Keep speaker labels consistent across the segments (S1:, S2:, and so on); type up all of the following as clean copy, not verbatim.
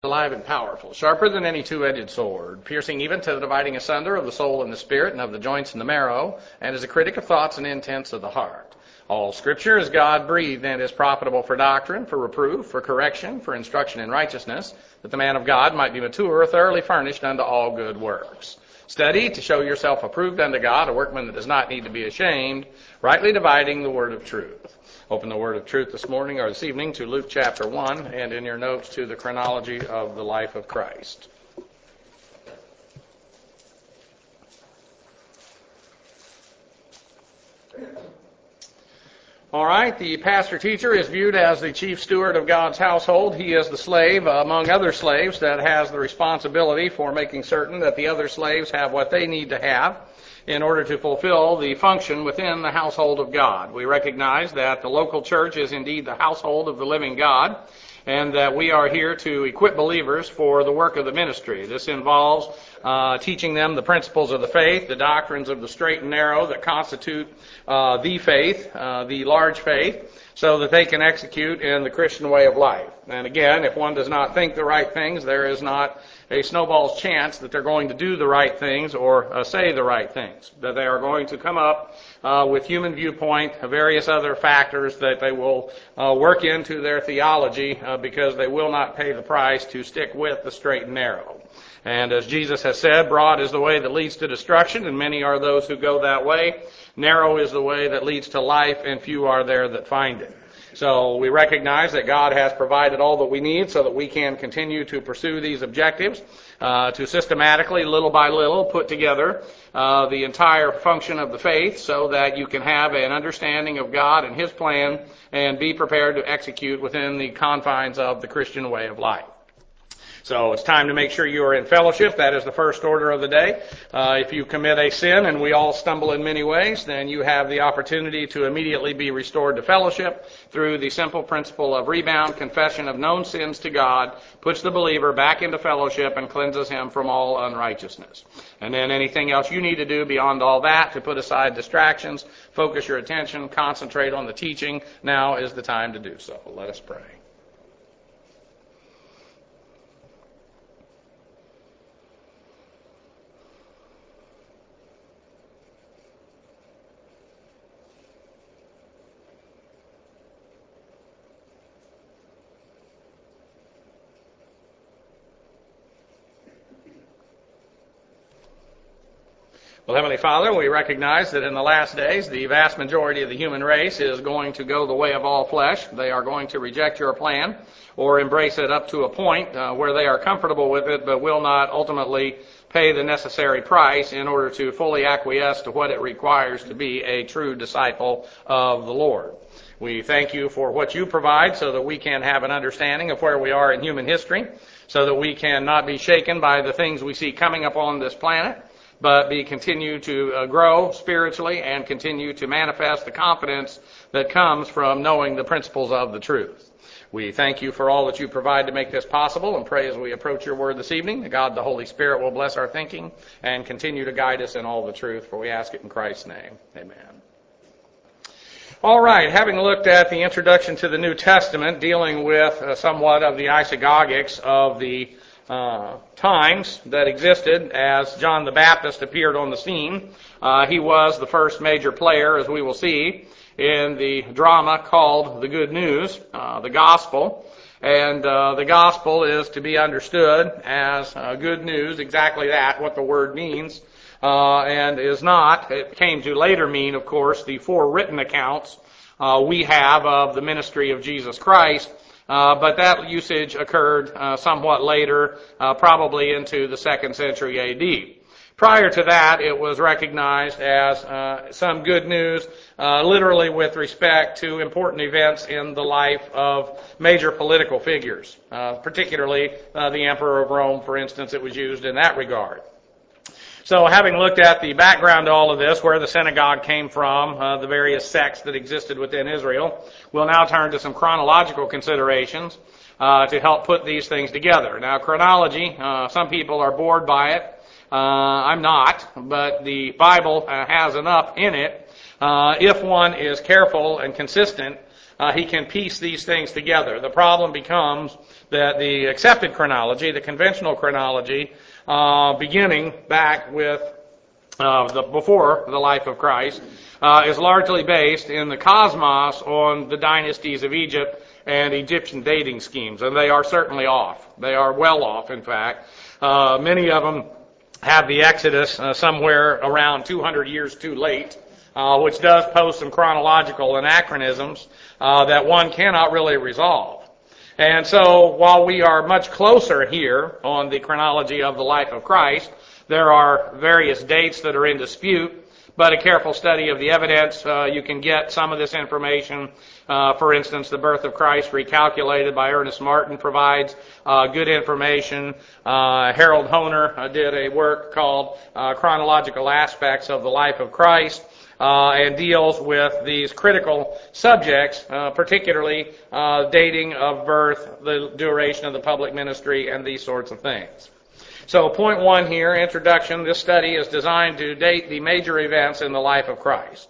S1: alive and powerful, sharper than any two-edged sword, piercing even to the dividing asunder of the soul and the spirit and of the joints and the marrow, and is a critic of thoughts and intents of the heart. All Scripture is God-breathed and is profitable for doctrine, for reproof, for correction, for instruction in righteousness, that the man of God might be mature, thoroughly furnished unto all good works. Study to show yourself approved unto God, a workman that does not need to be ashamed, rightly dividing the word of truth. Open the word of truth this morning or this evening to Luke chapter 1, and in your notes to the chronology of the life of Christ. All right, the pastor-teacher is viewed as the chief steward of God's household. He is the slave, among other slaves, that has the responsibility for making certain that the other slaves have what they need to have in order to fulfill the function within the household of God. We recognize that the local church is indeed the household of the living God, and that we are here to equip believers for the work of the ministry. This involves teaching them the principles of the faith, the doctrines of the straight and narrow that constitute the faith, the large faith, so that they can execute in the Christian way of life. And again, if one does not think the right things, there is not a snowball's chance that they're going to do the right things or say the right things. That they are going to come up with human viewpoint, various other factors that they will work into their theology because they will not pay the price to stick with the straight and narrow. And as Jesus has said, broad is the way that leads to destruction, and many are those who go that way. Narrow is the way that leads to life, and few are there that find it. So we recognize that God has provided all that we need so that we can continue to pursue these objectives, to systematically, little by little, put together the entire function of the faith so that you can have an understanding of God and His plan and be prepared to execute within the confines of the Christian way of life. So it's time to make sure you are in fellowship. That is the first order of the day. If you commit a sin, and we all stumble in many ways, then you have the opportunity to immediately be restored to fellowship through the simple principle of rebound, confession of known sins to God, puts the believer back into fellowship and cleanses him from all unrighteousness. And then anything else you need to do beyond all that, to put aside distractions, focus your attention, concentrate on the teaching, now is the time to do so. Let us pray. Well, Heavenly Father, we recognize that in the last days, the vast majority of the human race is going to go the way of all flesh. They are going to reject your plan or embrace it up to a point where they are comfortable with it, but will not ultimately pay the necessary price in order to fully acquiesce to what it requires to be a true disciple of the Lord. We thank you for what you provide so that we can have an understanding of where we are in human history, so that we can not be shaken by the things we see coming upon this planet, but continue to grow spiritually and continue to manifest the confidence that comes from knowing the principles of the truth. We thank you for all that you provide to make this possible, and pray as we approach your word this evening that God the Holy Spirit will bless our thinking and continue to guide us in all the truth, for we ask it in Christ's name. Amen. All right, having looked at the introduction to the New Testament, dealing with somewhat of the isagogics of the times that existed as John the Baptist appeared on the scene. He was the first major player, as we will see, in the drama called The Good News, the Gospel. And the Gospel is to be understood as good news, exactly that, what the word means, and is not. It came to later mean, of course, the four written accounts we have of the ministry of Jesus Christ. But that usage occurred somewhat later, probably into the 2nd century A.D. Prior to that, it was recognized as some good news, literally with respect to important events in the life of major political figures, particularly the Emperor of Rome, for instance. It was used in that regard. So having looked at the background to all of this, where the synagogue came from, the various sects that existed within Israel, we'll now turn to some chronological considerations to help put these things together. Now, chronology, some people are bored by it. I'm not, but the Bible has enough in it. If one is careful and consistent, he can piece these things together. The problem becomes that the accepted chronology, the conventional chronology, beginning back with before the life of Christ, is largely based in the cosmos on the dynasties of Egypt and Egyptian dating schemes, and they are certainly off. They are well off, in fact. Many of them have the Exodus somewhere around 200 years too late, which does pose some chronological anachronisms that one cannot really resolve. And so while we are much closer here on the chronology of the life of Christ, there are various dates that are in dispute, but a careful study of the evidence, you can get some of this information. For instance, the birth of Christ recalculated by Ernest Martin provides good information. Harold Hoehner did a work called Chronological Aspects of the Life of Christ, and deals with these critical subjects, particularly dating of birth, the duration of the public ministry, and these sorts of things. So point one here, introduction. This study is designed to date the major events in the life of Christ,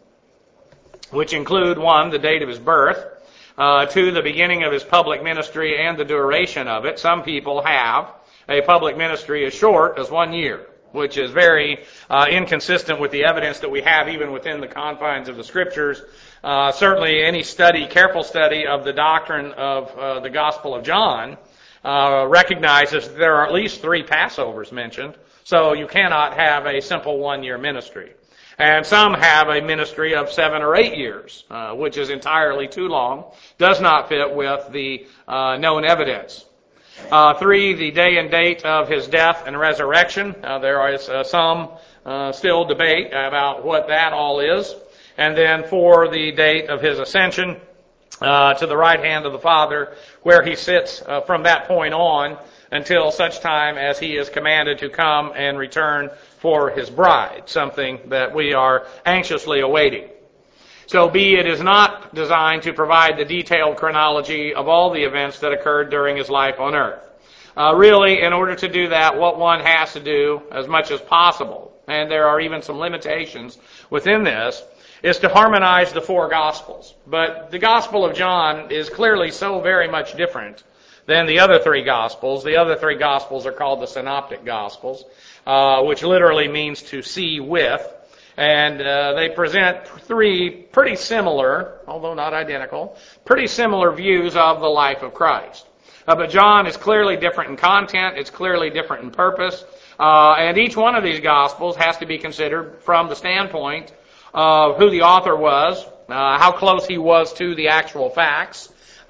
S1: which include, one, the date of his birth, two, the beginning of his public ministry and the duration of it. Some people have a public ministry as short as 1 year, which is very inconsistent with the evidence that we have even within the confines of the Scriptures. Certainly any careful study of the doctrine of the Gospel of John recognizes that there are at least 3 Passovers mentioned, so you cannot have a simple 1-year ministry. And some have a ministry of 7 or 8 years, which is entirely too long, does not fit with the known evidence. 3, the day and date of his death and resurrection. There is some still debate about what that all is. And then 4, the date of his ascension to the right hand of the Father, where he sits from that point on until such time as he is commanded to come and return for his bride, something that we are anxiously awaiting. So B, it is not designed to provide the detailed chronology of all the events that occurred during his life on earth. Really, in order to do that, what one has to do as much as possible, and there are even some limitations within this, is to harmonize the 4 Gospels. But the Gospel of John is clearly so very much different than the other 3 Gospels. The other 3 Gospels are called the Synoptic Gospels, which literally means to see with. And they present 3 pretty similar, although not identical, pretty similar views of the life of Christ. But John is clearly different in content, it's clearly different in purpose, and each one of these Gospels has to be considered from the standpoint of who the author was, how close he was to the actual facts.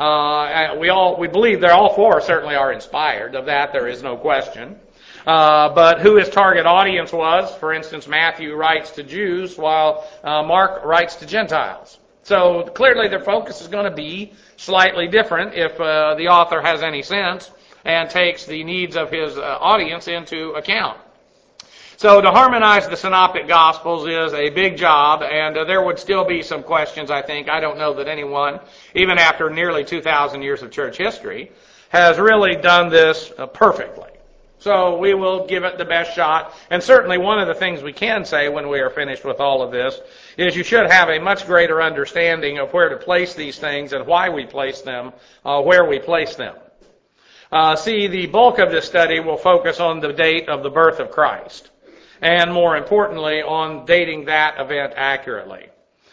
S1: We believe that all 4 certainly are inspired. Of that there is no question. But who his target audience was, for instance, Matthew writes to Jews while Mark writes to Gentiles. So clearly their focus is going to be slightly different if the author has any sense and takes the needs of his audience into account. So to harmonize the Synoptic Gospels is a big job, and there would still be some questions, I think. I don't know that anyone, even after nearly 2,000 years of church history, has really done this perfectly. So we will give it the best shot. And certainly one of the things we can say when we are finished with all of this is you should have a much greater understanding of where to place these things and why we place them, where we place them. See, the bulk of this study will focus on the date of the birth of Christ, and more importantly, on dating that event accurately.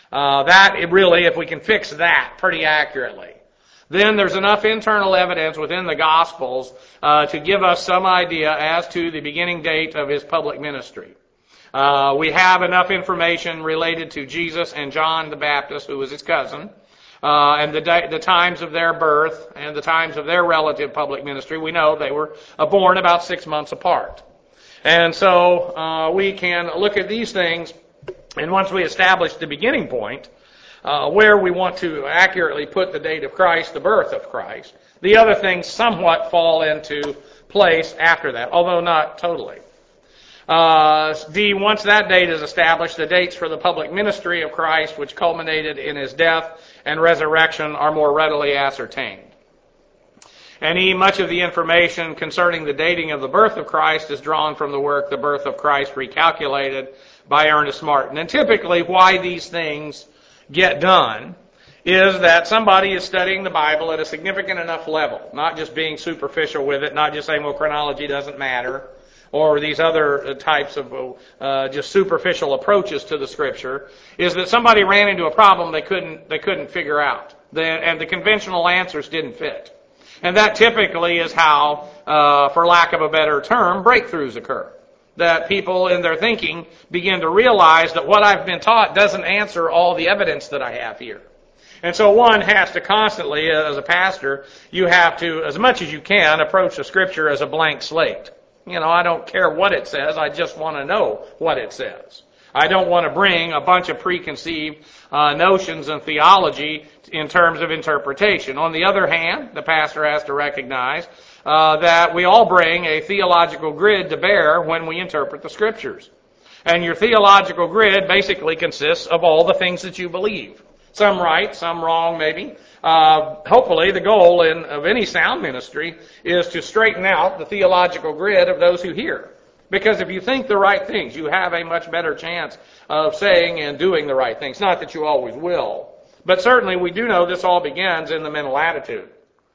S1: If we can fix that pretty accurately, then there's enough internal evidence within the Gospels to give us some idea as to the beginning date of his public ministry. We have enough information related to Jesus and John the Baptist, who was his cousin, and the times of their birth and the times of their relative public ministry. We know they were born about 6 months apart. And so we can look at these things, and once we establish the beginning point, where we want to accurately put the date of Christ, the birth of Christ, the other things somewhat fall into place after that, although not totally. D, once that date is established, the dates for the public ministry of Christ, which culminated in his death and resurrection, are more readily ascertained. And E, much of the information concerning the dating of the birth of Christ is drawn from the work The Birth of Christ Recalculated by Ernest Martin. And typically why these things get done is that somebody is studying the Bible at a significant enough level, not just being superficial with it, not just saying, well, chronology doesn't matter, or these other types of just superficial approaches to the Scripture, is that somebody ran into a problem they couldn't figure out, and the conventional answers didn't fit. And that typically is how, for lack of a better term, breakthroughs occur. That people in their thinking begin to realize that what I've been taught doesn't answer all the evidence that I have here. And so one has to constantly, as a pastor, you have to, as much as you can, approach the Scripture as a blank slate. I don't care what it says, I just want to know what it says. I don't want to bring a bunch of preconceived notions and theology in terms of interpretation. On the other hand, the pastor has to recognize that we all bring a theological grid to bear when we interpret the Scriptures. And your theological grid basically consists of all the things that you believe. Some right, some wrong, maybe. Hopefully, the goal of any sound ministry is to straighten out the theological grid of those who hear. Because if you think the right things, you have a much better chance of saying and doing the right things. Not that you always will. But certainly we do know this all begins in the mental attitude.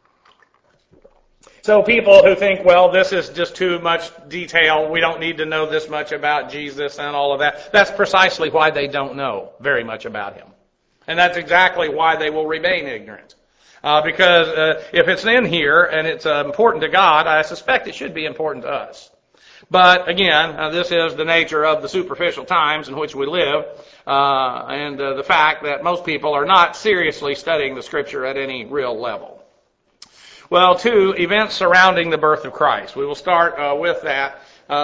S1: So people who think, well, this is just too much detail, we don't need to know this much about Jesus and all of that, that's precisely why they don't know very much about Him. And that's exactly why they will remain ignorant. Because if it's in here and it's important to God, I suspect it should be important to us. But again, this is the nature of the superficial times in which we live, and the fact that most people are not seriously studying the Scripture at any real level. Well, 2, events surrounding the birth of Christ. We will start with that,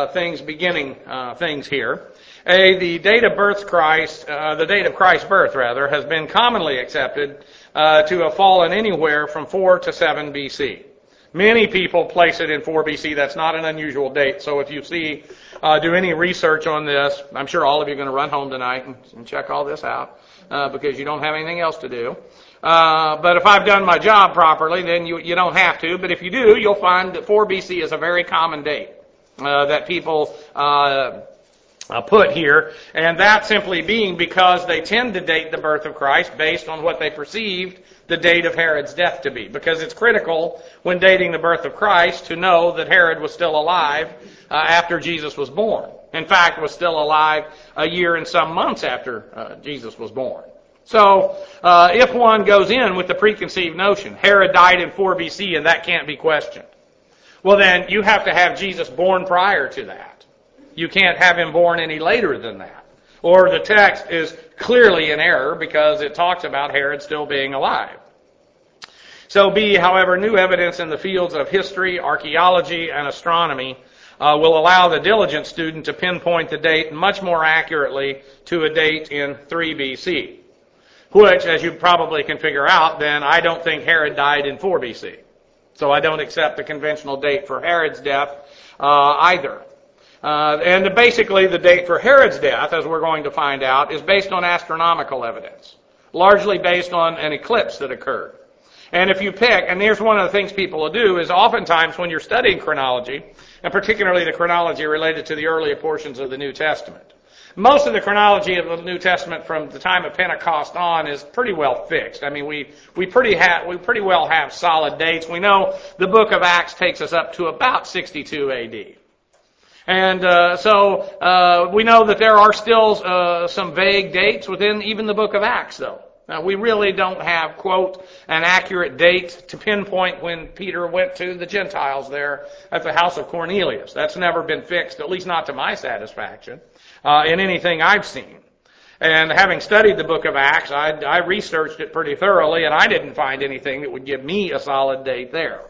S1: things here. The date of Christ's birth, has been commonly accepted to have fallen anywhere from 4 to 7 BC. Many people place it in 4 BC. That's not an unusual date. So if you do any research on this, I'm sure all of you are going to run home tonight and check all this out because you don't have anything else to do. But if I've done my job properly, then you don't have to. But if you do, you'll find that 4 BC is a very common date that people put here, and that simply being because they tend to date the birth of Christ based on what they perceived the date of Herod's death to be, because it's critical when dating the birth of Christ to know that Herod was still alive after Jesus was born. In fact, was still alive a year and some months after Jesus was born. So, if one goes in with the preconceived notion, Herod died in 4 BC and that can't be questioned, well then you have to have Jesus born prior to that. You can't have him born any later than that. Or the text is clearly in error because it talks about Herod still being alive. So B, however, new evidence in the fields of history, archaeology, and astronomy will allow the diligent student to pinpoint the date much more accurately to a date in 3 BC. Which, as you probably can figure out, then I don't think Herod died in 4 BC. So I don't accept the conventional date for Herod's death either. And basically the date for Herod's death, as we're going to find out, is based on astronomical evidence, largely based on an eclipse that occurred. And if you pick, and here's one of the things people will do, is oftentimes when you're studying chronology, and particularly the chronology related to the earlier portions of the New Testament, most of the chronology of the New Testament from the time of Pentecost on is pretty well fixed. I mean, we pretty well have solid dates. We know the book of Acts takes us up to about 62 AD. And so we know that there are still some vague dates within even the book of Acts, though. Now, we really don't have, quote, an accurate date to pinpoint when Peter went to the Gentiles there at the house of Cornelius. That's never been fixed, at least not to my satisfaction, in anything I've seen. And having studied the book of Acts, I researched it pretty thoroughly, and I didn't find anything that would give me a solid date there.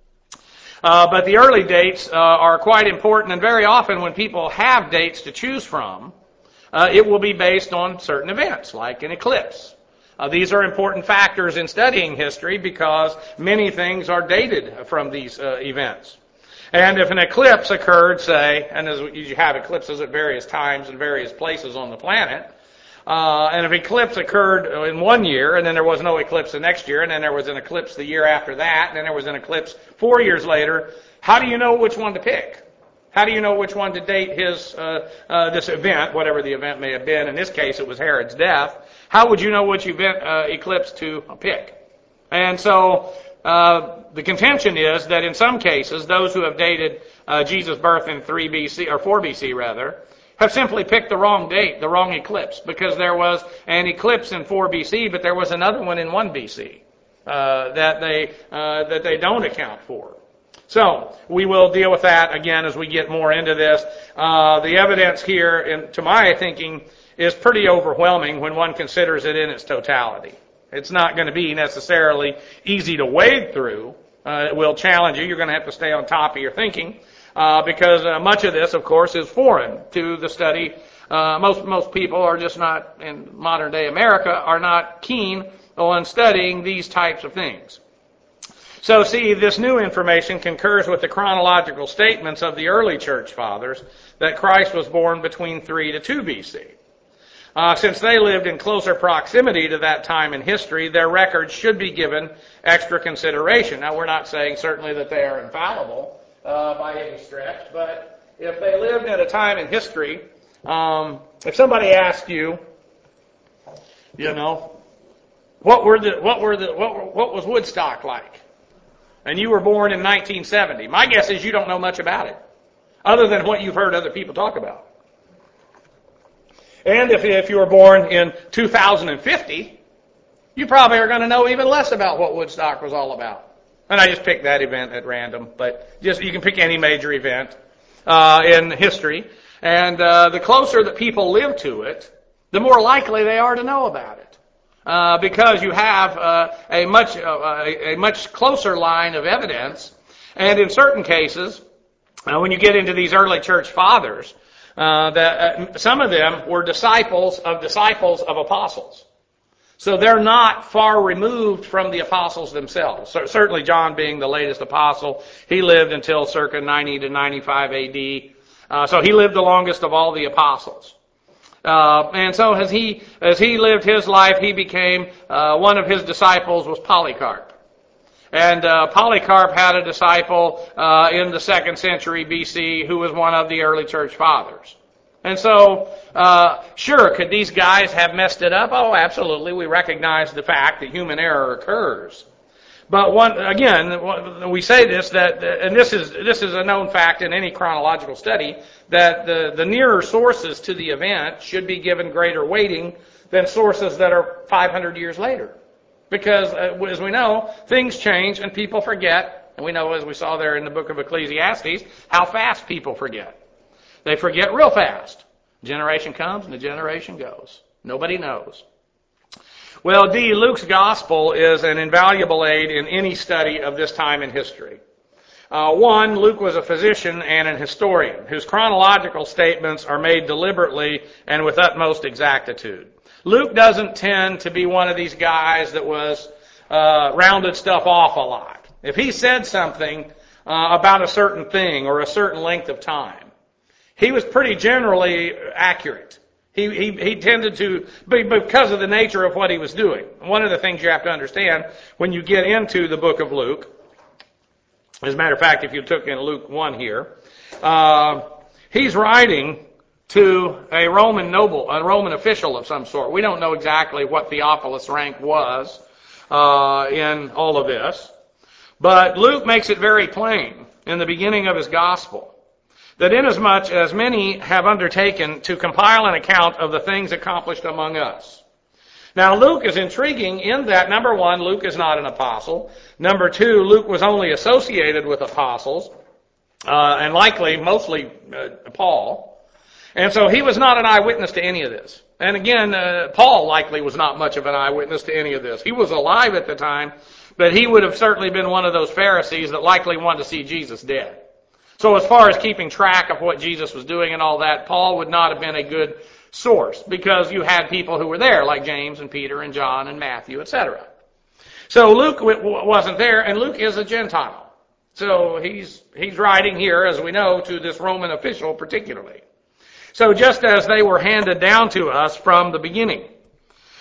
S1: But the early dates are quite important, and very often when people have dates to choose from, it will be based on certain events, like an eclipse. These are important factors in studying history because many things are dated from these events. And if an eclipse occurred, say, and as you have eclipses at various times in various places on the planet, and if an eclipse occurred in one year, and then there was no eclipse the next year, and then there was an eclipse the year after that, and then there was an eclipse 4 years later, how do you know which one to pick? How do you know which one to date this event, whatever the event may have been? In this case, it was Herod's death. How would you know which eclipse to pick? And so the contention is that in some cases, those who have dated Jesus' birth in 3 BC, or 4 BC rather, have simply picked the wrong date, the wrong eclipse, because there was an eclipse in 4 BC, but there was another one in 1 BC that they don't account for. So we will deal with that again as we get more into this. The evidence here, to my thinking, is pretty overwhelming when one considers it in its totality. It's not going to be necessarily easy to wade through. It will challenge you. You're going to have to stay on top of your thinking because much of this, of course, is foreign to the study. Most people are just not, in modern day America, are not keen on studying these types of things. So see, this new information concurs with the chronological statements of the early church fathers that Christ was born between 3 to 2 BC. Since they lived in closer proximity to that time in history, their records should be given extra consideration. Now, we're not saying certainly that they are infallible by any stretch, but if they lived at a time in history, if somebody asked you, what was Woodstock like? And you were born in 1970. My guess is you don't know much about it, other than what you've heard other people talk about. And if you were born in 2050, you probably are going to know even less about what Woodstock was all about. And I just picked that event at random, but you can pick any major event in history. And the closer that people live to it, the more likely they are to know about it. Because you have a much closer line of evidence, and in certain cases, when you get into these early church fathers, that some of them were disciples of apostles, so they're not far removed from the apostles themselves. So certainly, John being the latest apostle, he lived until circa 90 to 95 A.D. So he lived the longest of all the apostles. And so as he lived his life, he became, one of his disciples was Polycarp. And Polycarp had a disciple in the 2nd century BC who was one of the early church fathers. And so, sure, could these guys have messed it up? Oh, absolutely. We recognize the fact that human error occurs. But we say this, and this is a known fact in any chronological study, that the nearer sources to the event should be given greater weighting than sources that are 500 years later. Because, as we know, things change and people forget. And we know, as we saw there in the book of Ecclesiastes, how fast people forget. They forget real fast. A generation comes and a generation goes. Nobody knows. Well, Luke's gospel is an invaluable aid in any study of this time in history. One, Luke was a physician and an historian whose chronological statements are made deliberately and with utmost exactitude. Luke doesn't tend to be one of these guys that was rounded stuff off a lot. If he said something about a certain thing or a certain length of time, he was pretty generally accurate. He tended to, because of the nature of what he was doing. One of the things you have to understand when you get into the book of Luke, as a matter of fact, if you took in Luke 1 here, he's writing to a Roman noble, a Roman official of some sort. We don't know exactly what Theophilus' rank was in all of this, but Luke makes it very plain in the beginning of his gospel that inasmuch as many have undertaken to compile an account of the things accomplished among us. Now, Luke is intriguing in that, number one, Luke is not an apostle. Number two, Luke was only associated with apostles, and likely, mostly Paul. And so he was not an eyewitness to any of this. And again, Paul likely was not much of an eyewitness to any of this. He was alive at the time, but he would have certainly been one of those Pharisees that likely wanted to see Jesus dead. So as far as keeping track of what Jesus was doing and all that, Paul would not have been a good source because you had people who were there, like James and Peter and John and Matthew, etc. So Luke wasn't there, and Luke is a Gentile. So he's writing here, as we know, to this Roman official particularly. So just as they were handed down to us from the beginning,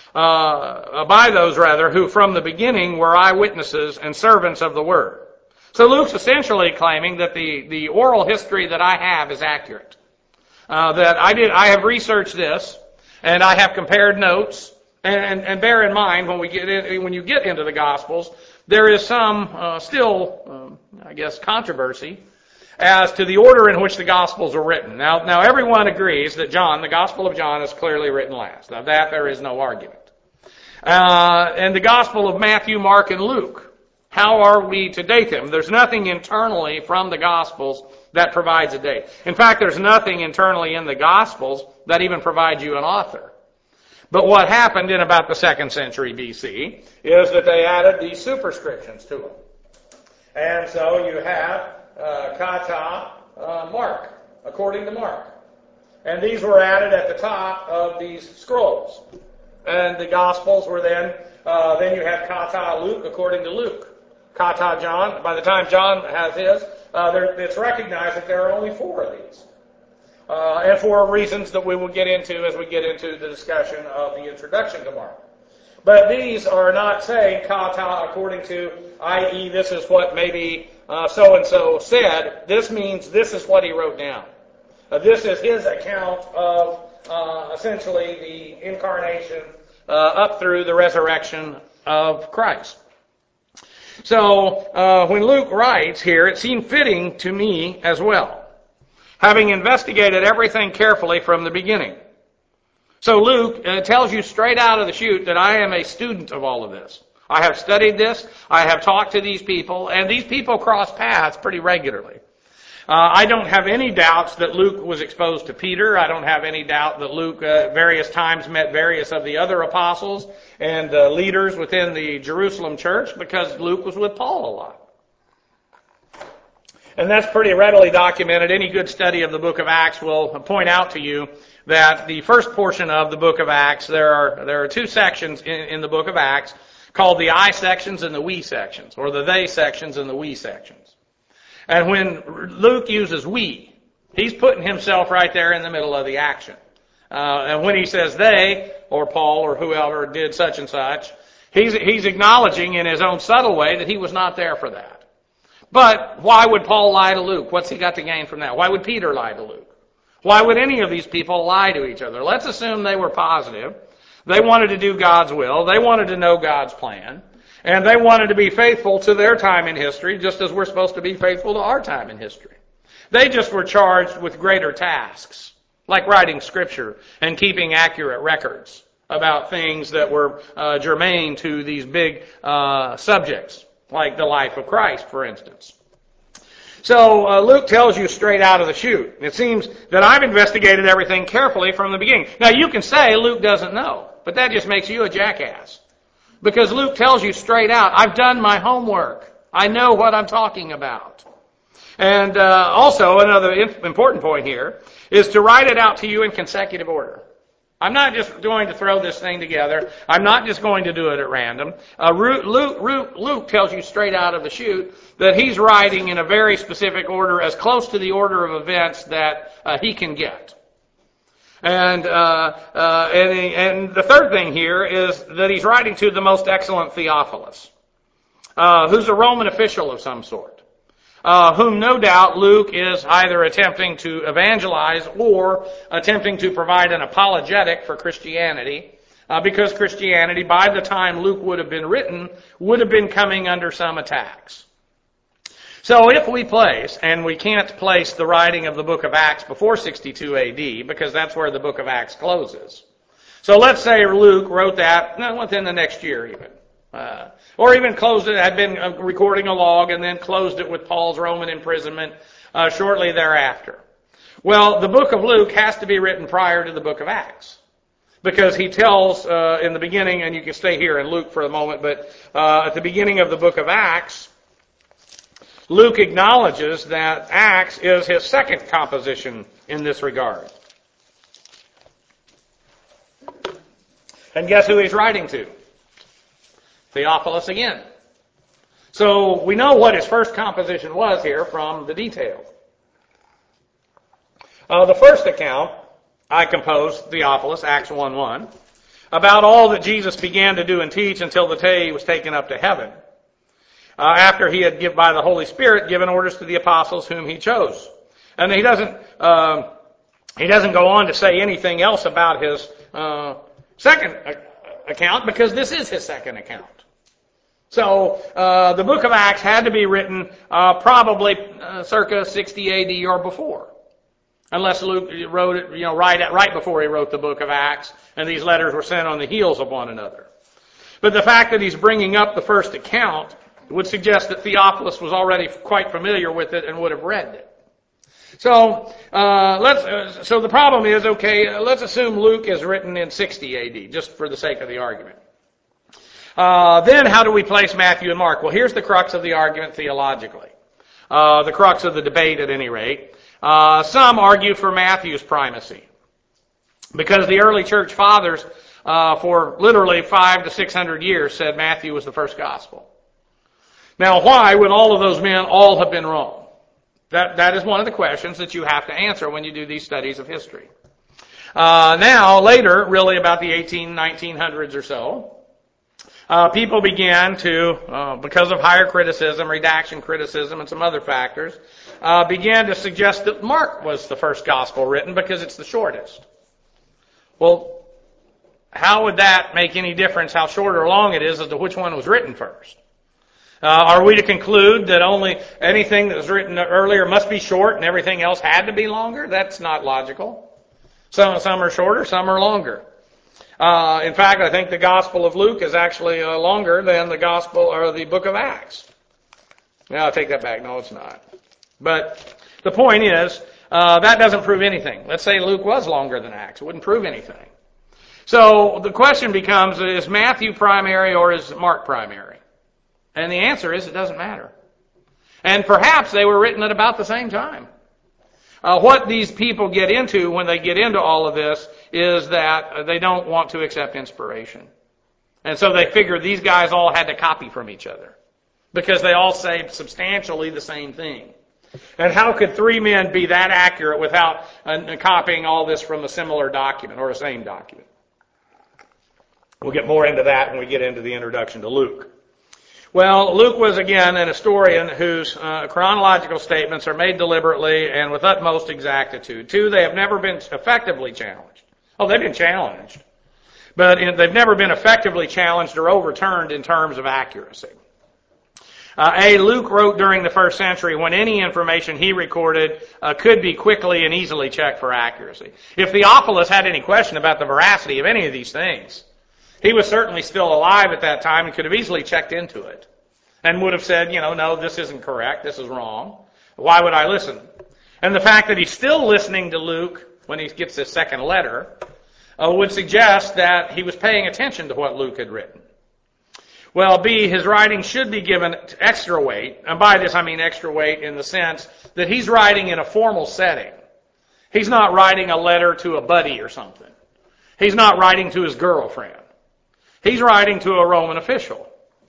S1: by those rather who from the beginning were eyewitnesses and servants of the word. So Luke's essentially claiming that the oral history that I have is accurate. That I have researched this, and I have compared notes, and bear in mind when you get into the Gospels, there is some still controversy as to the order in which the Gospels are written. Now everyone agrees that the Gospel of John is clearly written last. Now that there is no argument. And the Gospel of Matthew, Mark, and Luke. How are we to date them? There's nothing internally from the Gospels that provides a date. In fact, there's nothing internally in the Gospels that even provides you an author. But what happened in about the 2nd century BC is that they added these superscriptions to them. And so you have kata Mark, according to Mark. And these were added at the top of these scrolls. And the Gospels were then you have kata Luke, according to Luke. Kata John, by the time John has his, it's recognized that there are only 4 of these. And for reasons that we will get into as we get into the discussion of the introduction to Mark. But these are not saying kata according to, i.e., this is what maybe so-and-so said. This means this is what he wrote down. This is his account of essentially the incarnation up through the resurrection of Christ. So when Luke writes here, it seemed fitting to me as well, having investigated everything carefully from the beginning. So Luke tells you straight out of the chute that I am a student of all of this. I have studied this, I have talked to these people, and these people cross paths pretty regularly. I don't have any doubts that Luke was exposed to Peter. I don't have any doubt that Luke various times met various of the other apostles and leaders within the Jerusalem church, because Luke was with Paul a lot. And that's pretty readily documented. Any good study of the book of Acts will point out to you that the first portion of the book of Acts, there are 2 sections in the book of Acts called the I sections and the we sections, or the they sections and the we sections. And when Luke uses we, he's putting himself right there in the middle of the action. And when he says they, or Paul, or whoever did such and such, he's acknowledging in his own subtle way that he was not there for that. But why would Paul lie to Luke? What's he got to gain from that? Why would Peter lie to Luke? Why would any of these people lie to each other? Let's assume they were positive. They wanted to do God's will. They wanted to know God's plan. And they wanted to be faithful to their time in history, just as we're supposed to be faithful to our time in history. They just were charged with greater tasks, like writing scripture and keeping accurate records about things that were germane to these big subjects, like the life of Christ, for instance. So Luke tells you straight out of the chute. It seems that I've investigated everything carefully from the beginning. Now, you can say Luke doesn't know, but that just makes you a jackass. Because Luke tells you straight out, I've done my homework. I know what I'm talking about. And also, another important point here is to write it out to you in consecutive order. I'm not just going to throw this thing together. I'm not just going to do it at random. Luke tells you straight out of the chute that he's writing in a very specific order, as close to the order of events that he can get. And the third thing here is that he's writing to the most excellent Theophilus, who's a Roman official of some sort, whom no doubt Luke is either attempting to evangelize or attempting to provide an apologetic for Christianity, because Christianity, by the time Luke would have been written, would have been coming under some attacks. So if we place, and we can't place the writing of the book of Acts before 62 AD, because that's where the book of Acts closes. So let's say Luke wrote that within the next year even. Or even closed it, had been recording a log, and then closed it with Paul's Roman imprisonment shortly thereafter. Well, the book of Luke has to be written prior to the book of Acts. Because he tells in the beginning, and you can stay here in Luke for a moment, but at the beginning of the book of Acts, Luke acknowledges that Acts is his second composition in this regard. And guess who he's writing to? Theophilus again. So we know what his first composition was here from the details. The first account I composed, Theophilus, Acts 1:1, about all that Jesus began to do and teach until the day he was taken up to heaven. after he had by the Holy Spirit given orders to the apostles whom he chose. And he doesn't go on to say anything else about his second account, because this is his second account. So the book of Acts had to be written probably circa 60 A.D. or before, unless Luke wrote it, right before he wrote the book of Acts, and these letters were sent on the heels of one another. But the fact that he's bringing up the first account would suggest that Theophilus was already quite familiar with it and would have read it. So so the problem is, let's assume Luke is written in 60 A.D., just for the sake of the argument. Then how do we place Matthew and Mark? Well, here's the crux of the argument theologically. The crux of the debate, at any rate. Some argue for Matthew's primacy, because the early church fathers, for literally 500 to 600 years, said Matthew was the first gospel. Now, why would all of those men all have been wrong? That is one of the questions that you have to answer when you do these studies of history. Now, later, really about the 1900s or so, people began to, because of higher criticism, redaction criticism, and some other factors, began to suggest that Mark was the first gospel written because it's the shortest. Well, how would that make any difference how short or long it is as to which one was written first? Are we to conclude that only anything that was written earlier must be short and everything else had to be longer? That's not logical. Some are shorter, some are longer. In fact, I think the Gospel of Luke is actually longer than the Gospel or the Book of Acts. Now, I'll take that back. No, it's not. But the point is, that doesn't prove anything. Let's say Luke was longer than Acts. It wouldn't prove anything. So the question becomes, is Matthew primary or is Mark primary? And the answer is, it doesn't matter. And perhaps they were written at about the same time. What these people get into when they get into all of this is that they don't want to accept inspiration. And so they figure these guys all had to copy from each other, because they all say substantially the same thing. And how could three men be that accurate without copying all this from a similar document or a same document? We'll get more into that when we get into the introduction to Luke. Well, Luke was, again, an historian whose chronological statements are made deliberately and with utmost exactitude. Two, they have never been effectively challenged. Oh, they've been challenged. But they've never been effectively challenged or overturned in terms of accuracy. Luke wrote during the first century when any information he recorded could be quickly and easily checked for accuracy. If Theophilus had any question about the veracity of any of these things, he was certainly still alive at that time and could have easily checked into it and would have said, no, this isn't correct, this is wrong. Why would I listen? And the fact that he's still listening to Luke when he gets his second letter would suggest that he was paying attention to what Luke had written. Well, B, his writing should be given extra weight, and by this I mean extra weight in the sense that he's writing in a formal setting. He's not writing a letter to a buddy or something. He's not writing to his girlfriend. He's writing to a Roman official.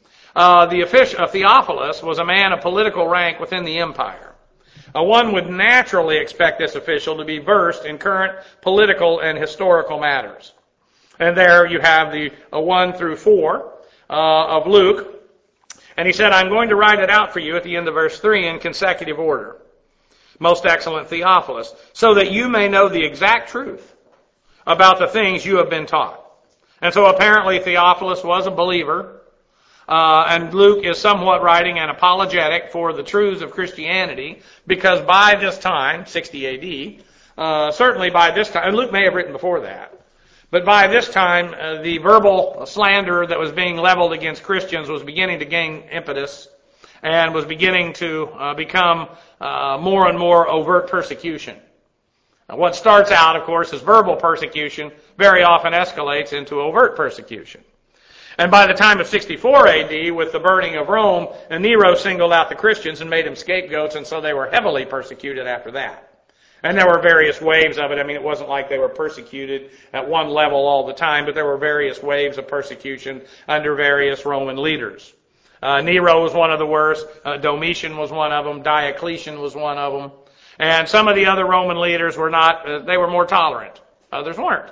S1: Theophilus was a man of political rank within the empire. One would naturally expect this official to be versed in current political and historical matters. And there you have the 1 through 4 of Luke. And he said, I'm going to write it out for you at the end of verse 3 in consecutive order. Most excellent Theophilus, so that you may know the exact truth about the things you have been taught. And so apparently Theophilus was a believer, and Luke is somewhat writing an apologetic for the truths of Christianity, because by this time, 60 A.D., certainly by this time, and Luke may have written before that, but by this time the verbal slander that was being leveled against Christians was beginning to gain impetus and was beginning to become more and more overt persecution. Now, what starts out, of course, as verbal persecution very often escalates into overt persecution. And by the time of 64 A.D., with the burning of Rome, Nero singled out the Christians and made them scapegoats, and so they were heavily persecuted after that. And there were various waves of it. I mean, it wasn't like they were persecuted at one level all the time, but there were various waves of persecution under various Roman leaders. Nero was one of the worst. Domitian was one of them. Diocletian was one of them. And some of the other Roman leaders were not, they were more tolerant. Others weren't.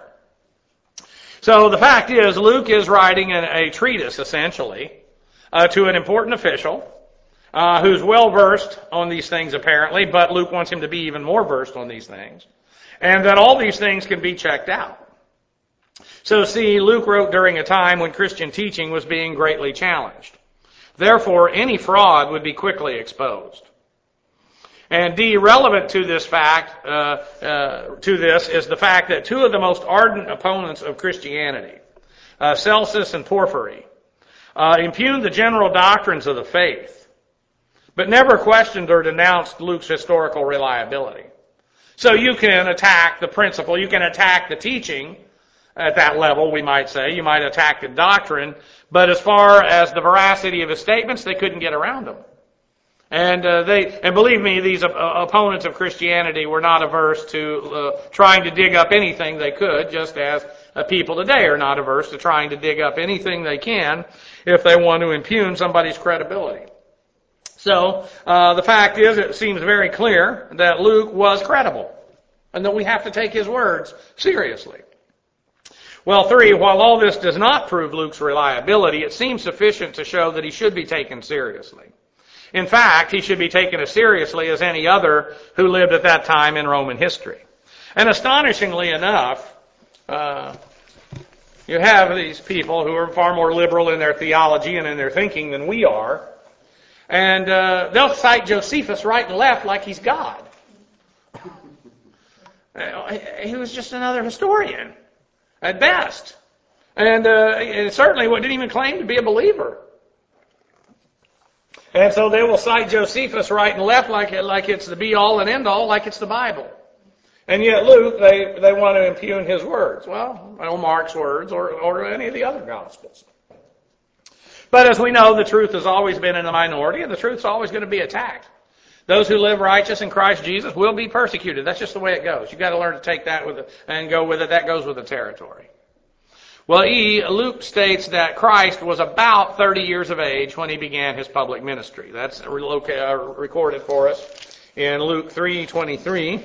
S1: So the fact is, Luke is writing a treatise, essentially, to an important official, who's well versed on these things apparently, but Luke wants him to be even more versed on these things, and that all these things can be checked out. So see, Luke wrote during a time when Christian teaching was being greatly challenged. Therefore, any fraud would be quickly exposed. And D, relevant to this fact, is the fact that two of the most ardent opponents of Christianity, Celsus and Porphyry, impugned the general doctrines of the faith, but never questioned or denounced Luke's historical reliability. So you can attack the principle, you can attack the teaching at that level, we might say. You might attack the doctrine, but as far as the veracity of his statements, they couldn't get around them. And believe me, these opponents of Christianity were not averse to trying to dig up anything they could, just as people today are not averse to trying to dig up anything they can if they want to impugn somebody's credibility. So the fact is, it seems very clear that Luke was credible, and that we have to take his words seriously. Well, 3, while all this does not prove Luke's reliability, it seems sufficient to show that he should be taken seriously. In fact, he should be taken as seriously as any other who lived at that time in Roman history. And astonishingly enough, you have these people who are far more liberal in their theology and in their thinking than we are, and they'll cite Josephus right and left like he's God. He was just another historian, at best. And certainly didn't even claim to be a believer. And so they will cite Josephus right and left like it's the be-all and end-all, like it's the Bible. And yet Luke, they want to impugn his words. Well, or Mark's words, or any of the other Gospels. But as we know, the truth has always been in the minority, and the truth's always going to be attacked. Those who live righteous in Christ Jesus will be persecuted. That's just the way it goes. You've got to learn to take that and go with it. That goes with the territory. Well, Luke states that Christ was about 30 years of age when he began his public ministry. That's recorded for us in Luke 3:23.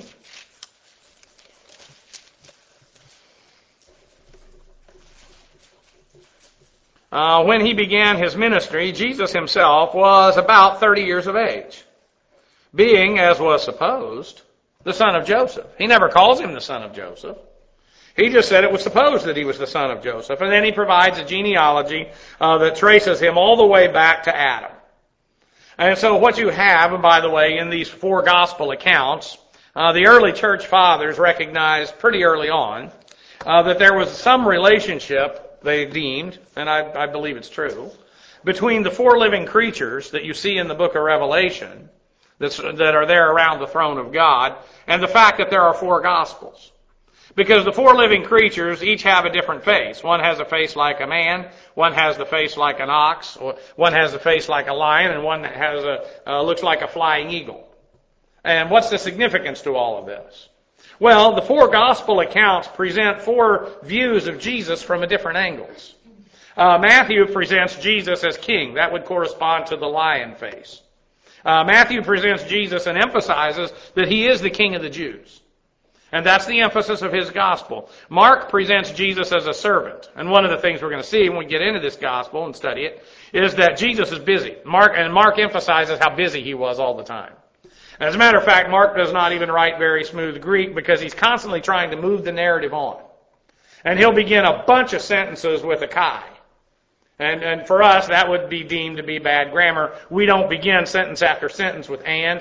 S1: When he began his ministry, Jesus himself was about 30 years of age, being, as was supposed, the son of Joseph. He never calls him the son of Joseph. He just said it was supposed that he was the son of Joseph. And then he provides a genealogy that traces him all the way back to Adam. And so what you have, and by the way, in these 4 gospel accounts, the early church fathers recognized pretty early on that there was some relationship, they deemed, and I believe it's true, between the 4 living creatures that you see in the book of Revelation that are there around the throne of God, and the fact that there are 4 gospels. Because the 4 living creatures each have a different face. One has a face like a man, one has the face like an ox, or one has the face like a lion, and one has looks like a flying eagle. And what's the significance to all of this? Well, the 4 gospel accounts present 4 views of Jesus from different angles. Matthew presents Jesus as king. That would correspond to the lion face. Matthew presents Jesus and emphasizes that he is the king of the Jews. And that's the emphasis of his gospel. Mark presents Jesus as a servant. And one of the things we're going to see when we get into this gospel and study it is that Jesus is busy. Mark emphasizes how busy he was all the time. As a matter of fact, Mark does not even write very smooth Greek because he's constantly trying to move the narrative on. And he'll begin a bunch of sentences with a kai. And for us, that would be deemed to be bad grammar. We don't begin sentence after sentence with and.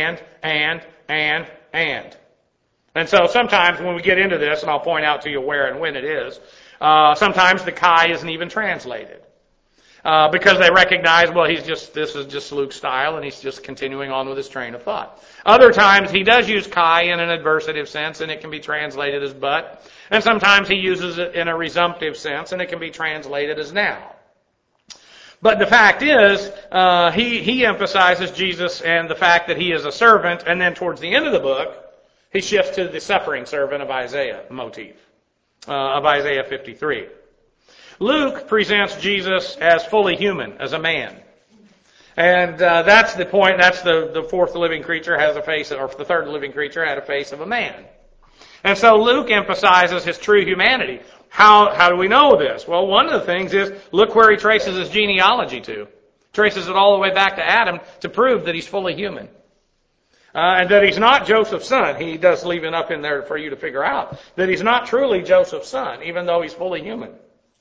S1: And so sometimes when we get into this, and I'll point out to you where and when it is, sometimes the kai isn't even translated. Because they recognize, well, this is just Luke's style, and he's just continuing on with his train of thought. Other times he does use kai in an adversative sense, and it can be translated as but. And sometimes he uses it in a resumptive sense, and it can be translated as now. But the fact is, he emphasizes Jesus and the fact that he is a servant, and then towards the end of the book, he shifts to the suffering servant of Isaiah motif, of Isaiah 53. Luke presents Jesus as fully human, as a man. And that's the point. That's the 4th living creature has a face, or the 3rd living creature had a face of a man. And so Luke emphasizes his true humanity. How do we know this? Well, one of the things is, look where he traces his genealogy to. Traces it all the way back to Adam to prove that he's fully human. And that he's not Joseph's son. He does leave it up in there for you to figure out that he's not truly Joseph's son, even though he's fully human.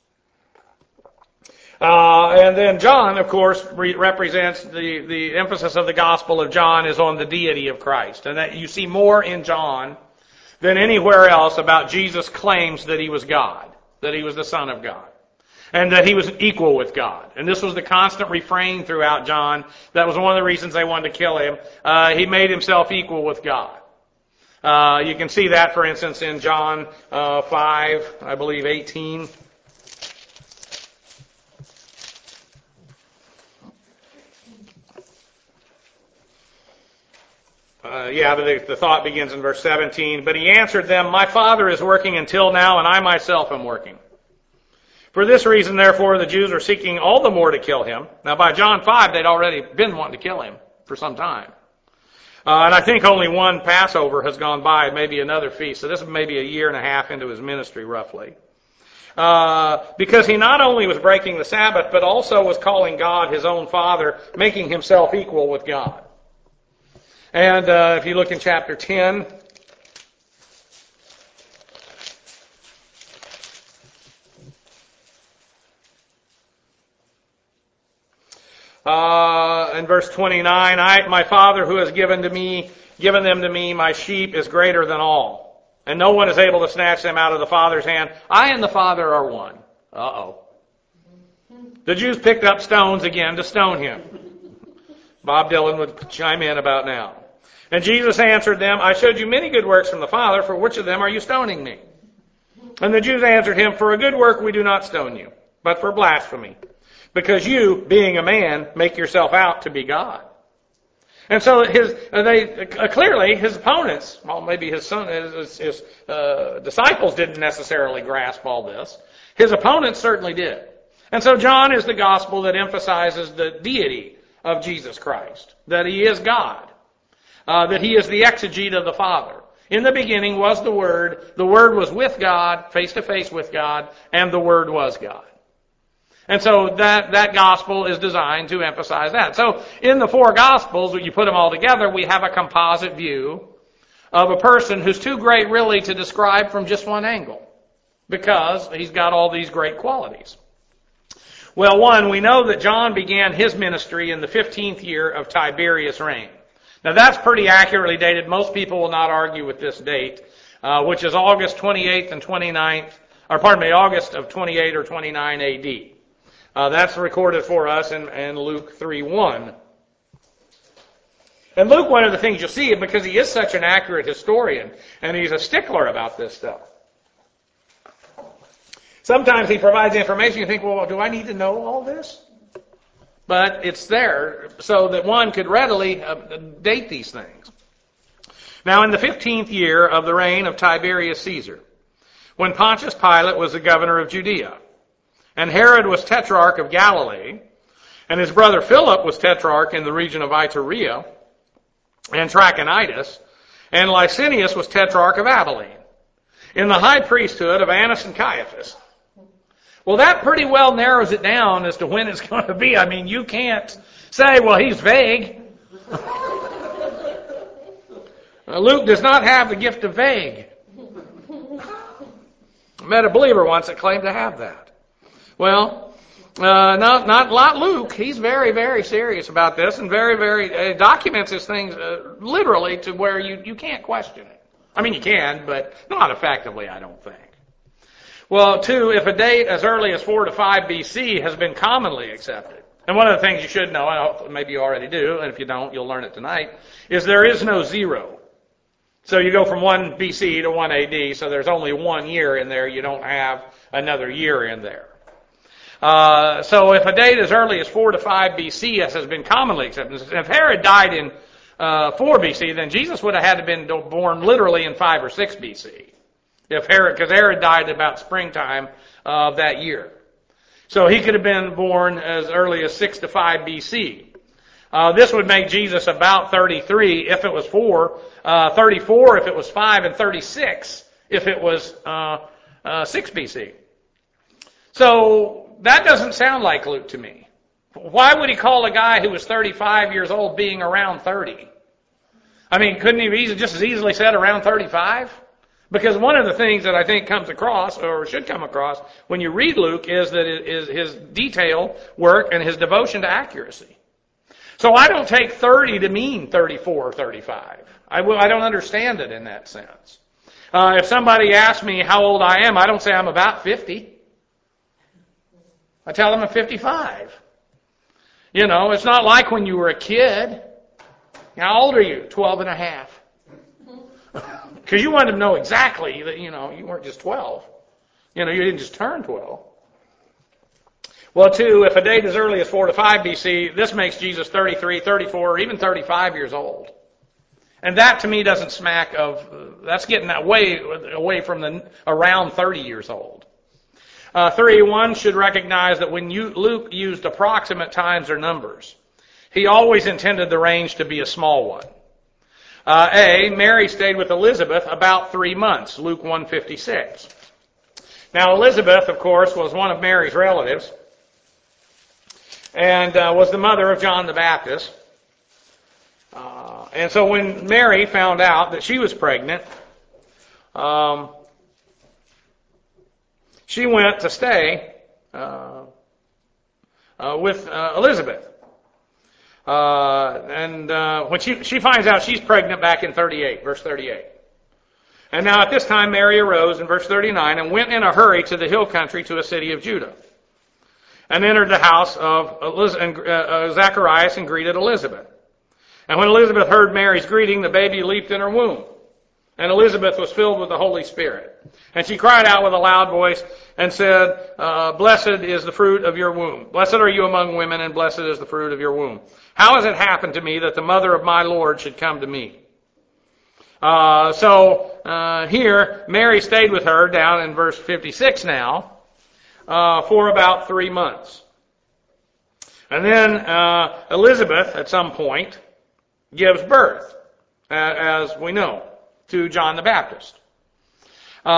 S1: And then John, of course, represents the emphasis of the Gospel of John is on the deity of Christ. And that you see more in John than anywhere else about Jesus' claims that he was God, that he was the Son of God, and that he was equal with God. And this was the constant refrain throughout John. That was one of the reasons they wanted to kill him. He made himself equal with God. You can see that, for instance, in John 5, I believe 18. The thought begins in verse 17. But he answered them, my Father is working until now, and I myself am working. For this reason, therefore, the Jews are seeking all the more to kill him. Now, by John 5, they'd already been wanting to kill him for some time. And I think only one Passover has gone by, maybe another feast. So this is maybe a year and a half into his ministry, roughly. Because he not only was breaking the Sabbath, but also was calling God his own Father, making himself equal with God. And if you look in chapter 10, in verse 29, my Father who has given them to me, my sheep is greater than all, and no one is able to snatch them out of the Father's hand. I and the Father are one. Uh-oh. The Jews picked up stones again to stone him. Bob Dylan would chime in about now. And Jesus answered them, I showed you many good works from the Father. For which of them are you stoning me? And the Jews answered him, for a good work we do not stone you, but for blasphemy. Because you, being a man, make yourself out to be God. And so clearly his opponents, well, maybe his disciples didn't necessarily grasp all this. His opponents certainly did. And so John is the gospel that emphasizes the deity of Jesus Christ, that he is God, that he is the exegete of the Father. In the beginning was the Word was with God, face to face with God, and the Word was God. And so that gospel is designed to emphasize that. So in the four gospels, when you put them all together, we have a composite view of a person who's too great really to describe from just one angle, because he's got all these great qualities. Well, one, we know that John began his ministry in the 15th year of Tiberius' reign. Now that's pretty accurately dated. Most people will not argue with this date, which is August 28th and 29th, August of 28 or 29 AD. That's recorded for us in Luke 3:1. And Luke, one of the things you'll see, because he is such an accurate historian, and he's a stickler about this stuff. Sometimes he provides information, you think, well, do I need to know all this? But it's there so that one could readily date these things. Now, in the 15th year of the reign of Tiberius Caesar, when Pontius Pilate was the governor of Judea, and Herod was tetrarch of Galilee, and his brother Philip was tetrarch in the region of Iturea and Trachonitis, and Licinius was tetrarch of Abilene, in the high priesthood of Annas and Caiaphas. Well, that pretty well narrows it down as to when it's going to be. I mean, you can't say, well, he's vague. Luke does not have the gift of vague. I met a believer once that claimed to have that. Well, not Luke. He's very, very serious about this and very, very documents his things literally to where you can't question it. I mean, you can, but not effectively, I don't think. Well, two, if a date as early as 4 to 5 BC has been commonly accepted, and one of the things you should know, maybe you already do, and if you don't, you'll learn it tonight, is there is no zero. So you go from 1 BC to 1 AD, so there's only 1 year in there. You don't have another year in there. So if a date as early as 4 to 5 BC has been commonly accepted, if Herod died in 4 BC, then Jesus would have had to have been born literally in 5 or 6 BC. Because Herod died about springtime of that year. So he could have been born as early as 6 to 5 BC. This would make Jesus about 33 if it was 4, 34 if it was 5, and 36 if it was 6 BC. So that doesn't sound like Luke to me. Why would he call a guy who was 35 years old being around 30? I mean, couldn't he have just as easily said around 35? Because one of the things that I think comes across, or should come across, when you read Luke is that his detail work and his devotion to accuracy. So I don't take 30 to mean 34 or 35. I don't understand it in that sense. If somebody asks me how old I am, I don't say I'm about 50. I tell them I'm 55. You know, it's not like when you were a kid. How old are you? 12 and a half. Because you wanted to know exactly that, you know, you weren't just 12. You know, you didn't just turn 12. Well, too, if a date as early as 4 to 5 BC, this makes Jesus 33, 34, or even 35 years old. And that, to me, doesn't smack of, that's getting that way away from the around 30 years old. 3:1 should recognize that when Luke used approximate times or numbers, he always intended the range to be a small one. Mary stayed with Elizabeth about 3 months, Luke 1:56. Now, Elizabeth, of course, was one of Mary's relatives and was the mother of John the Baptist. And so when Mary found out that she was pregnant, she went to stay with Elizabeth. When she finds out she's pregnant back in 38, verse 38. And now at this time Mary arose in verse 39 and went in a hurry to the hill country to a city of Judah, and entered the house of Zacharias and greeted Elizabeth. And when Elizabeth heard Mary's greeting, the baby leaped in her womb. And Elizabeth was filled with the Holy Spirit. And she cried out with a loud voice and said, Blessed is the fruit of your womb. Blessed are you among women, and blessed is the fruit of your womb. How has it happened to me that the mother of my Lord should come to me? Here, Mary stayed with her, down in verse 56 now, for about 3 months. And then Elizabeth, at some point, gives birth, as we know, to John the Baptist. In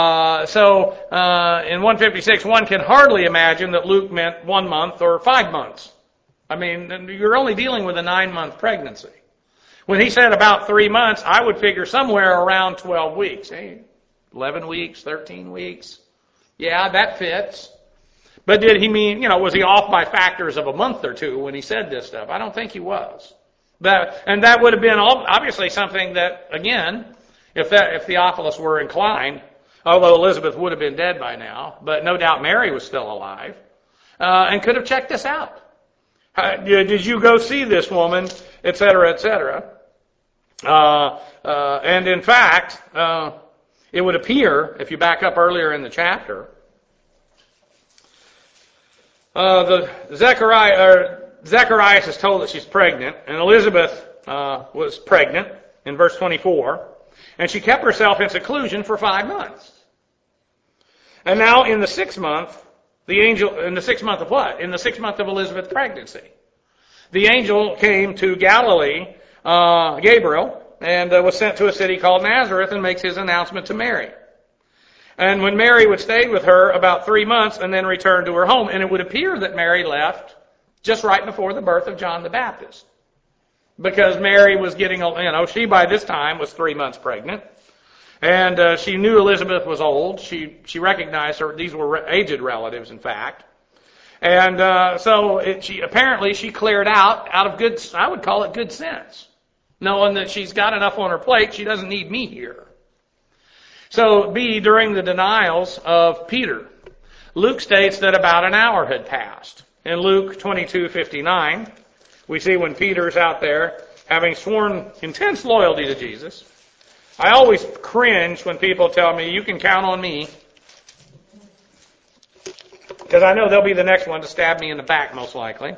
S1: 156, one can hardly imagine that Luke meant 1 month or 5 months. I mean, you're only dealing with a 9-month pregnancy. When he said about 3 months, I would figure somewhere around 12 weeks. 11 weeks, 13 weeks. Yeah, that fits. But did he mean, was he off by factors of a month or two when he said this stuff? I don't think he was. And that would have been obviously something that, again, if Theophilus were inclined, although Elizabeth would have been dead by now, but no doubt Mary was still alive, and could have checked this out. Did you go see this woman, et cetera, et cetera? And in fact, it would appear, if you back up earlier in the chapter, Zacharias is told that she's pregnant, and Elizabeth was pregnant in verse 24, and she kept herself in seclusion for 5 months. And now in the 6th month, in the 6th month of what? In the 6th month of Elizabeth's pregnancy. The angel came to Galilee, Gabriel, and was sent to a city called Nazareth, and makes his announcement to Mary. And when Mary would stay with her about 3 months and then return to her home, and it would appear that Mary left just right before the birth of John the Baptist. Because Mary was getting, she by this time was 3 months pregnant. And she knew Elizabeth was old. She recognized her. These were aged relatives, in fact. And she cleared out of good, I would call it good sense, knowing that she's got enough on her plate, she doesn't need me here. So, during the denials of Peter, Luke states that about an hour had passed. In Luke 22:59, we see when Peter's out there, having sworn intense loyalty to Jesus. I always cringe when people tell me, you can count on me, because I know they'll be the next one to stab me in the back, most likely.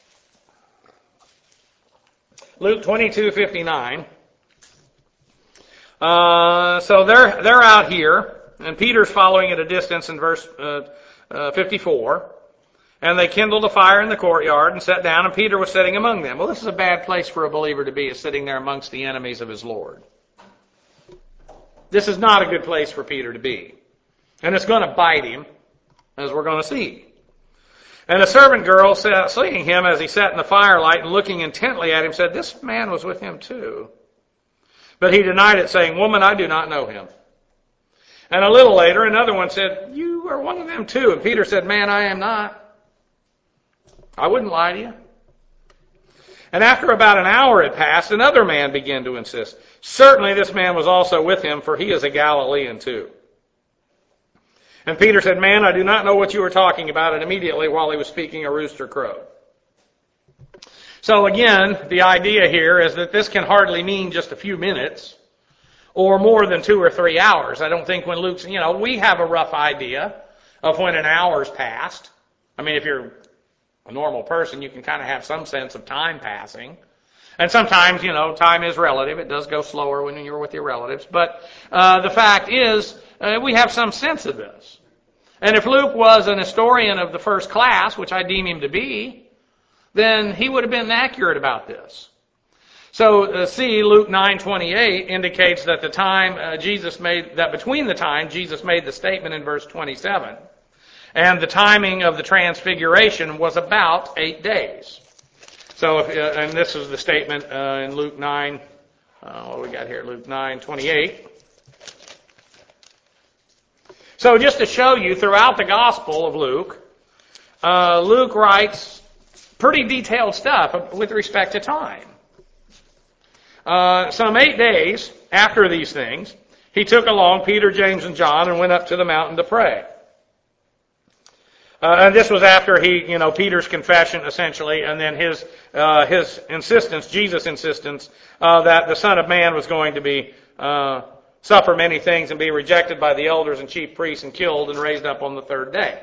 S1: Luke 22:59. So they're out here, and Peter's following at a distance in verse 54. And they kindled a fire in the courtyard and sat down, and Peter was sitting among them. Well, this is a bad place for a believer to be, is sitting there amongst the enemies of his Lord. This is not a good place for Peter to be. And it's going to bite him, as we're going to see. And a servant girl, seeing him as he sat in the firelight and looking intently at him, said, "This man was with him too." But he denied it, saying, "Woman, I do not know him." And a little later, another one said, "You are one of them too." And Peter said, "Man, I am not. I wouldn't lie to you." And after about an hour had passed, another man began to insist, "Certainly this man was also with him, for he is a Galilean too." And Peter said, "Man, I do not know what you are talking about." And immediately while he was speaking, a rooster crowed. So again, the idea here is that this can hardly mean just a few minutes or more than 2 or 3 hours. I don't think when Luke's, we have a rough idea of when an hour's passed. I mean, if you're a normal person, you can kind of have some sense of time passing. And sometimes, time is relative. It does go slower when you're with your relatives. But the fact is, we have some sense of this. And if Luke was an historian of the first class, which I deem him to be, then he would have been accurate about this. So see, Luke 9:28 indicates that between the time Jesus made the statement in verse 27 and the timing of the transfiguration was about 8 days. So, and this is the statement in Luke 9. What do we got here? Luke 9:28. So just to show you, throughout the Gospel of Luke, Luke writes pretty detailed stuff with respect to time. Some 8 days after these things, he took along Peter, James, and John and went up to the mountain to pray. And this was after Peter's confession, essentially, and then his insistence, Jesus' insistence, that the Son of Man was going to be suffer many things and be rejected by the elders and chief priests and killed and raised up on the third day.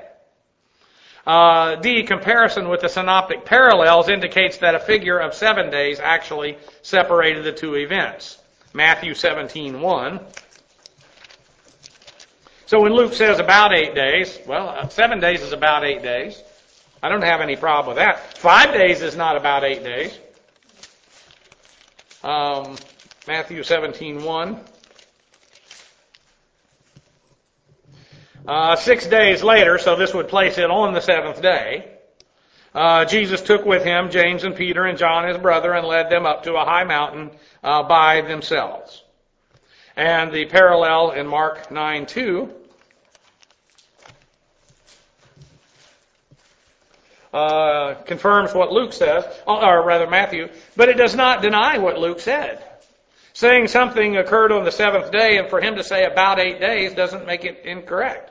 S1: The comparison with the synoptic parallels indicates that a figure of 7 days actually separated the two events. Matthew 17:1. So when Luke says about 8 days, well, 7 days is about 8 days. I don't have any problem with that. 5 days is not about 8 days. Matthew 17:1. 6 days later, so this would place it on the seventh day, Jesus took with him James and Peter and John, his brother, and led them up to a high mountain by themselves. And the parallel in Mark 9:2 confirms what Luke says, or rather Matthew, but it does not deny what Luke said. Saying something occurred on the seventh day, and for him to say about 8 days doesn't make it incorrect.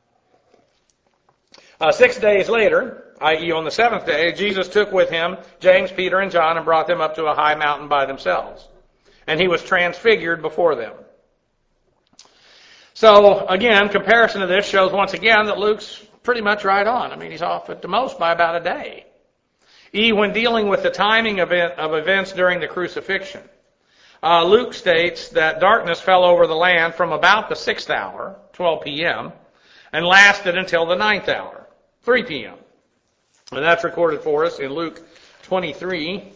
S1: 6 days later, i.e. on the seventh day, Jesus took with him James, Peter, and John and brought them up to a high mountain by themselves. And he was transfigured before them. So, again, comparison to this shows once again that Luke's pretty much right on. I mean, he's off at the most by about a day. When dealing with the timing of events during the crucifixion, Luke states that darkness fell over the land from about the 6th hour, 12 p.m., and lasted until the 9th hour, 3 p.m. And that's recorded for us in Luke 23.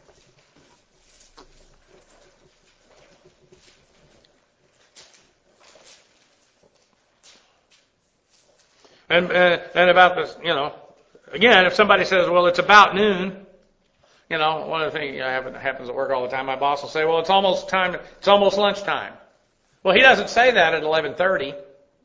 S1: And about this, again, if somebody says, well, it's about noon, one of the things that happens at work all the time, my boss will say, well, it's almost lunchtime. Well, he doesn't say that at 11:30.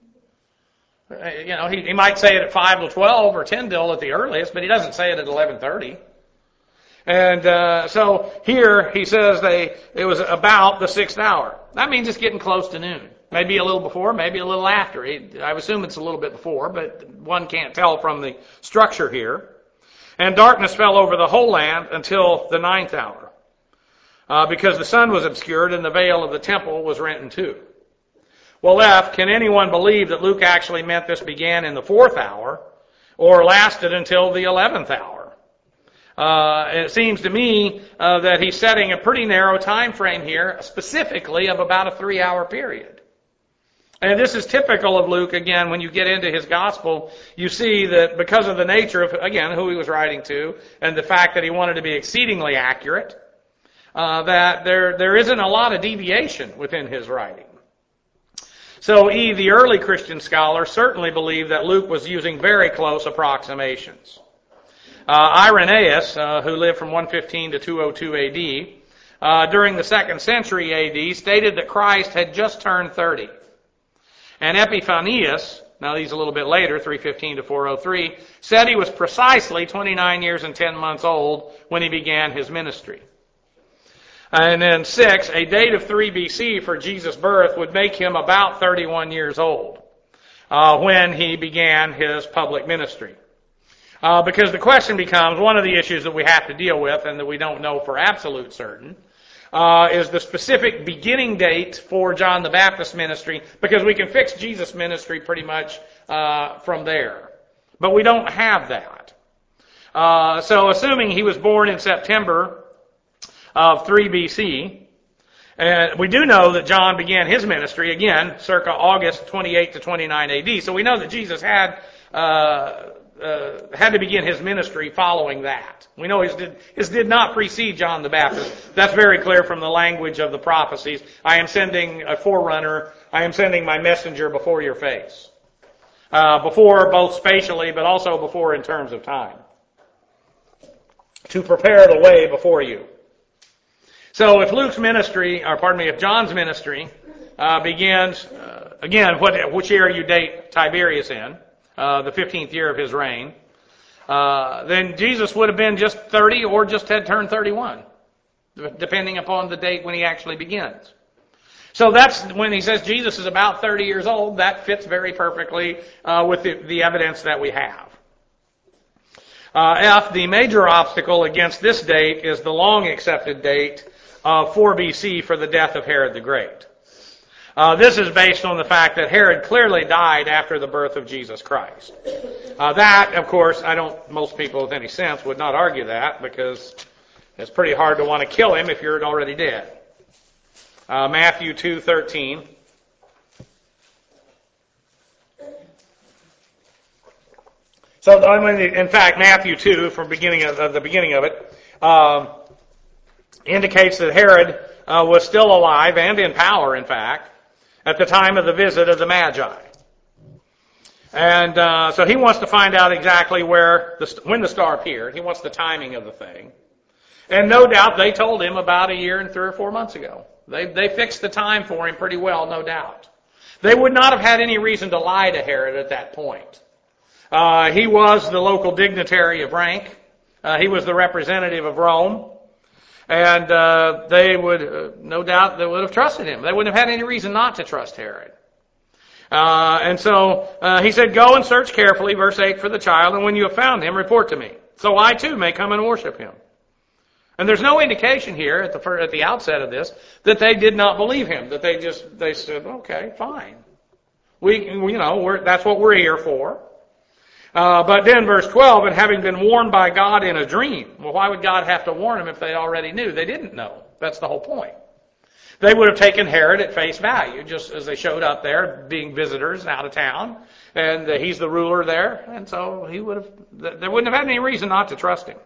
S1: He might say it at 5 till 12 or 10 till at the earliest, but he doesn't say it at 11:30. And so here he says it was about the 6th hour. That means it's getting close to noon. Maybe a little before, maybe a little after. I assume it's a little bit before, but one can't tell from the structure here. And darkness fell over the whole land until the 9th hour, because the sun was obscured and the veil of the temple was rent in two. Well, can anyone believe that Luke actually meant this began in the 4th hour or lasted until the 11th hour? It seems to me that he's setting a pretty narrow time frame here, specifically of about a 3-hour period. And this is typical of Luke. Again, when you get into his gospel, you see that because of the nature of, again, who he was writing to and the fact that he wanted to be exceedingly accurate, that there isn't a lot of deviation within his writing. So the early Christian scholars certainly believe that Luke was using very close approximations. Irenaeus, who lived from 115 to 202 AD, during the 2nd century AD, stated that Christ had just turned 30. And Epiphanius, now he's a little bit later, 315 to 403, said he was precisely 29 years and 10 months old when he began his ministry. And then 6, a date of 3 BC for Jesus' birth would make him about 31 years old when he began his public ministry. Because the question becomes, one of the issues that we have to deal with and that we don't know for absolute certain, is the specific beginning date for John the Baptist's ministry, because we can fix Jesus' ministry pretty much from there. But we don't have that. So assuming he was born in September of 3 BC, and we do know that John began his ministry, again, circa August 28 to 29 AD, so we know that Jesus had to begin his ministry following that. We know his did not precede John the Baptist. That's very clear from the language of the prophecies. I am sending a forerunner. I am sending my messenger before your face. Before both spatially, but also before in terms of time. To prepare the way before you. So if if John's ministry begins, again, which year you date Tiberius in, the 15th year of his reign, then Jesus would have been just 30 or just had turned 31, depending upon the date when he actually begins. So that's when he says Jesus is about 30 years old. That fits very perfectly with the evidence that we have. F, the major obstacle against this date is the long accepted date of 4 BC for the death of Herod the Great. This is based on the fact that Herod clearly died after the birth of Jesus Christ. That, of course, most people with any sense would not argue that, because it's pretty hard to want to kill him if you're already dead. Matthew 2:13. So, in fact, Matthew 2, from the beginning of it, indicates that Herod was still alive and in power, in fact, at the time of the visit of the Magi. And so he wants to find out exactly when the star appeared. He wants the timing of the thing. And no doubt they told him about a year and 3 or 4 months ago. They fixed the time for him pretty well, no doubt. They would not have had any reason to lie to Herod at that point. He was the local dignitary of rank. He was the representative of Rome. And they would, no doubt, they would have trusted him. They wouldn't have had any reason not to trust Herod. And so he said, "Go and search carefully," verse 8, "for the child, and when you have found him, report to me, so I too may come and worship him." And there's no indication here at the outset of this that they did not believe him. That they said, "Okay, fine. That's what we're here for." But then verse 12, "and having been warned by God in a dream." Well, why would God have to warn them if they already knew? They didn't know. That's the whole point. They would have taken Herod at face value, just as they showed up there, being visitors out of town, and he's the ruler there, and so they wouldn't have had any reason not to trust him.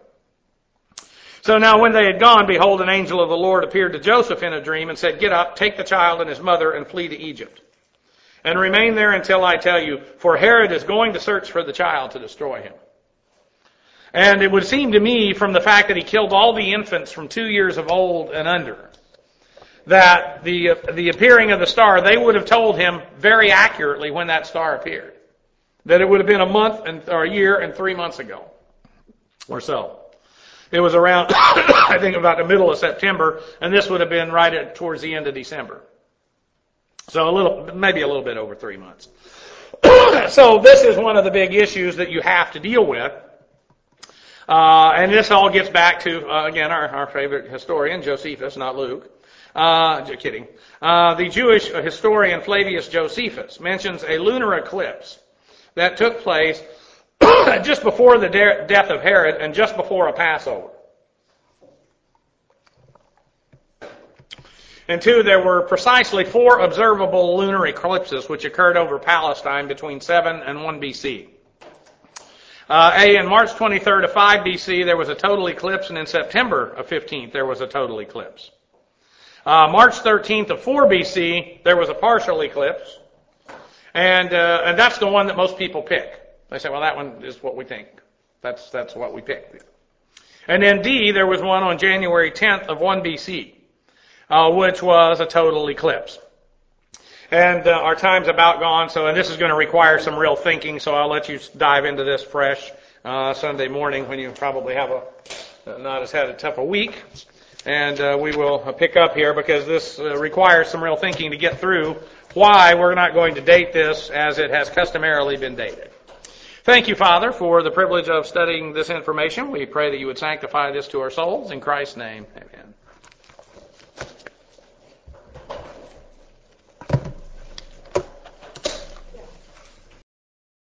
S1: So now when they had gone, behold, an angel of the Lord appeared to Joseph in a dream and said, "Get up, take the child and his mother, and flee to Egypt. And remain there until I tell you, for Herod is going to search for the child to destroy him." And it would seem to me, from the fact that he killed all the infants from 2 years of old and under, that the appearing of the star, they would have told him very accurately when that star appeared. That it would have been a year and 3 months ago, or so. It was around, I think, about the middle of September, and this would have been right towards the end of December. So maybe a little bit over 3 months. So this is one of the big issues that you have to deal with. And this all gets back to, again, our favorite historian, Josephus, not Luke. Kidding. The Jewish historian Flavius Josephus mentions a lunar eclipse that took place just before the death of Herod and just before a Passover. And 2, there were precisely 4 observable lunar eclipses which occurred over Palestine between 7 and 1 BC. In March 23rd of 5 BC, there was a total eclipse, and in September of 15th, there was a total eclipse. March 13th of 4 BC, there was a partial eclipse, and that's the one that most people pick. They say, well, that one is what we think. That's what we picked. And then D, there was one on January 10th of 1 BC, which was a total eclipse. And our time's about gone, and this is going to require some real thinking, so I'll let you dive into this fresh Sunday morning when you probably have not as had a tough a week. And we will pick up here because this requires some real thinking to get through why we're not going to date this as it has customarily been dated. Thank you, Father, for the privilege of studying this information. We pray that you would sanctify this to our souls. In Christ's name, amen.